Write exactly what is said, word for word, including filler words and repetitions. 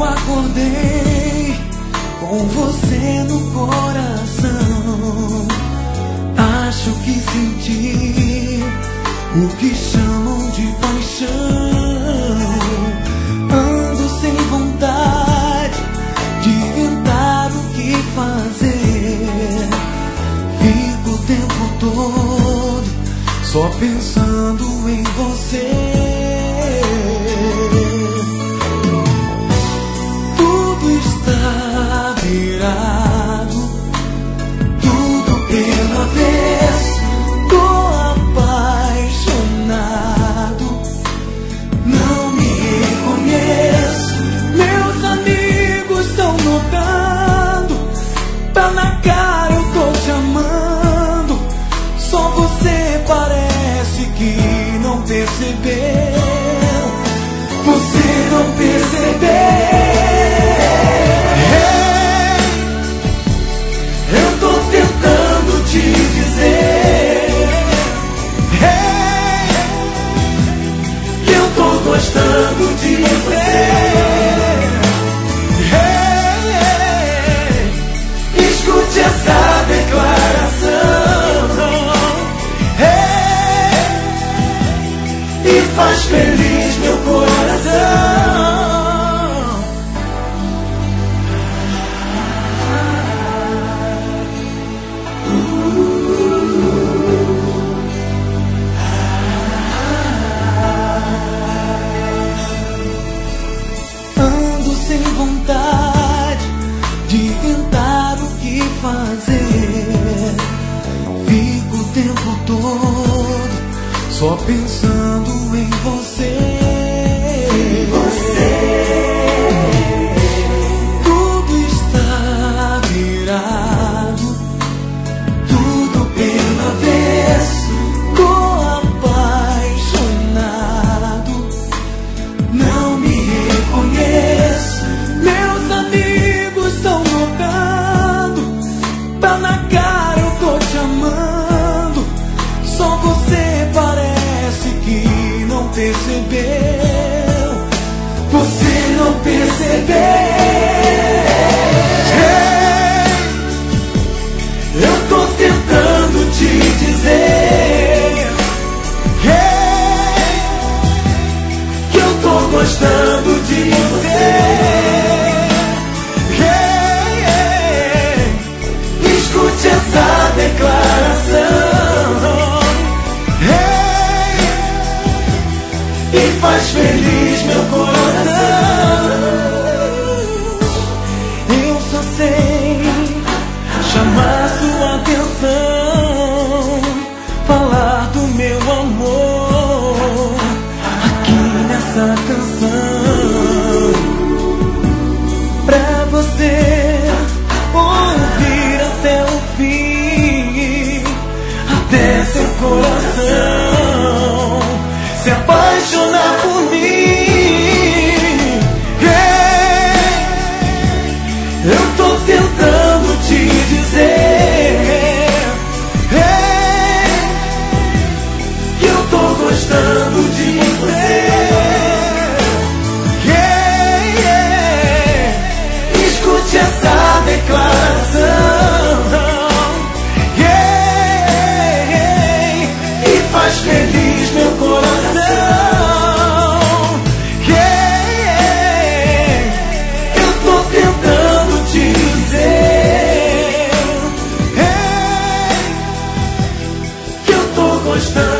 acordei com você no coração. Acho que senti o que chamam de paixão. Ando sem vontade de inventar o que fazer. Fico o tempo todo só pensando em você. Tudo está virado, tudo pelo avesso. Tô apaixonado, não me reconheço. Meus amigos estão notando, tá na cara, eu tô te amando. Só você parece que não percebeu. Você não percebeu. Eu tô tentando te dizer que eu tô gostando de você. Escute essa declaração e faz feliz meu coração. Ando sem vontade de inventar o que fazer. Fico o tempo todo só pensando em você. Em você. Tudo está virado, tudo pelo avesso. Tô apaixonado, não me reconheço. Meus amigos estão notando, tá na cara, eu tô te amando. Só você parece que não percebeu. Você não percebeu. Eu tô tentando te dizer que eu tô gostando de você. Escute essa declaração e faz feliz meu coração. Eu só sei chamar sua atenção, falar do meu amor aqui nessa canção, pra você ouvir até o fim, até seu coração se apaixonar por mim. Eu tô tentando te dizer que eu tô gostando de você. Escute essa declaração e faz feliz meu coração. Eu tô tentando te dizer que eu tô gostando.